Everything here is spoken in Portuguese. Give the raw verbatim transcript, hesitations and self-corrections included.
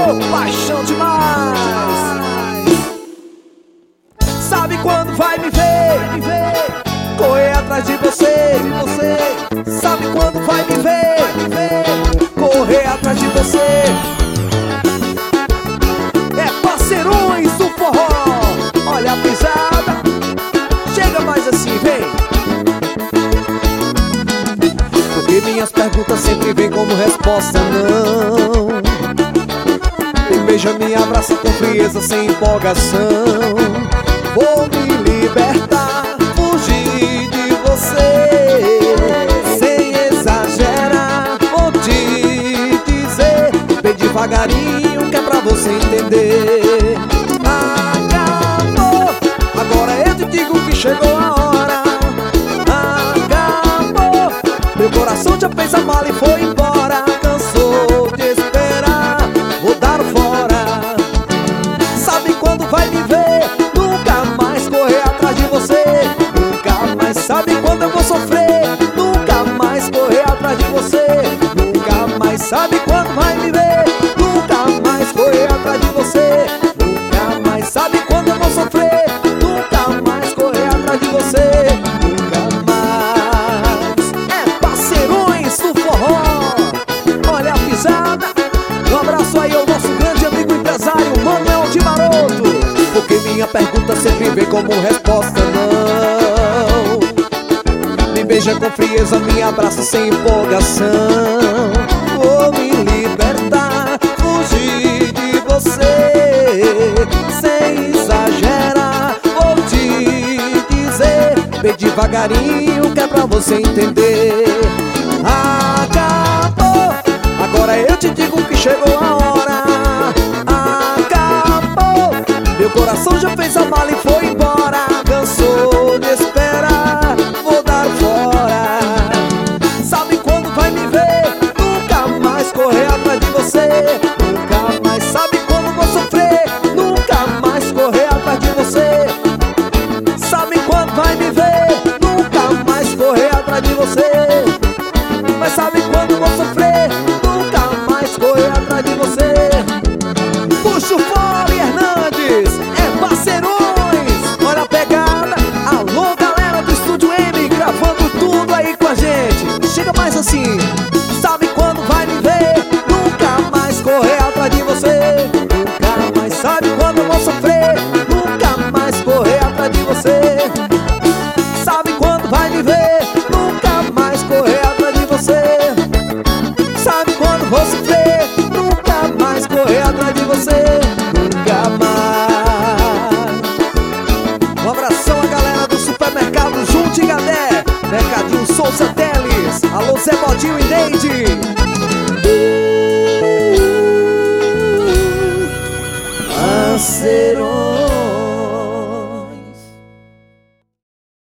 Ô, paixão demais. Sabe quando vai me ver, correr atrás de você, de você. Sabe quando vai me ver, correr atrás de você. É parceirões do forró. Olha a pisada, chega mais assim, vem. Porque minhas perguntas sempre vêm como resposta não. Me beija, me abraça com frieza, sem empolgação. Vou me libertar, fugir de você, sem exagerar. Vou te dizer bem devagarinho, que é pra você entender. Acabou, agora eu te digo que chegou a hora. Acabou, meu coração já fez a mala e foi embora. Cansou de esperar, vou dar fora. Sabe quando vai me ver, sabe quando eu vou sofrer, nunca mais correr atrás de você. Nunca mais, sabe quando vai me ver, nunca mais correr atrás de você. Nunca mais, sabe quando eu vou sofrer, nunca mais correr atrás de você. Nunca mais. É parceirões do forró. Olha a pisada. Um abraço aí ao nosso grande amigo empresário Manuel de Maroto. Porque minha pergunta sempre vem como resposta não. Me beija com frieza, me abraça sem empolgação. Vou me libertar, fugir de você, sem exagerar. Vou te dizer bem devagarinho, que é pra você entender. Acabou, agora eu te digo que chegou a hora. Acabou, meu coração já fez a mala e foi embora. Cansou de esperar, vou dar fora. Sabe quando vai me ver, nunca mais correr atrás de você. Nunca mais, sabe quando vou sofrer, nunca mais correr atrás de você. Sabe quando vai me ver, nunca mais correr atrás de você. Mas sabe quando vou sofrer, nunca mais correr atrás de você. Puxa o fole, Hernandes, é parceirões. Olha a pegada, alô galera do Estúdio M, gravando tudo aí com a gente. Chega mais assim. Sabe quando vai me ver, nunca mais correr atrás de você. Nunca mais, sabe quando eu vou sofrer, nunca mais correr atrás de você. Sabe quando vai me ver, nunca mais correr atrás de você. Sabe quando vou sofrer, nunca mais correr atrás de você. Nunca mais. Um abração a galera do supermercado Junte Gadé, Mercadinho Souza Teles. Alô Zé Bodinho e Neide. Parceiro.